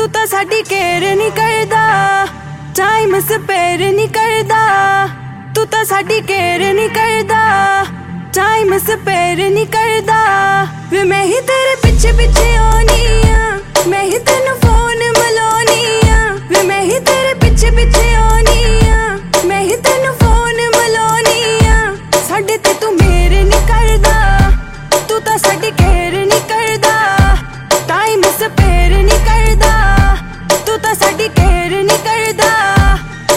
ਤਾਂ ਸਾਡੀ ਕੇਅਰ ਨਹੀਂ ਕਰਦਾ, ਟਾਈਮ ਸਪੇਅਰ ਨਹੀਂ ਕਰਦਾ। ਤੂੰ ਤਾਂ ਸਾਡੀ ਕੇਅਰ ਨਹੀਂ ਕਰਦਾ, ਟਾਈਮ ਸਪੇਅਰ ਨਹੀਂ ਕਰਦਾ। ਵੇ ਮੈਂ ਹੀ ਤੇਰੇ ਪਿੱਛੇ ਪਿੱਛੇ ਆਉਣੀ ਆ, ਮੈਂ ਹੀ ਤੈਨੂੰ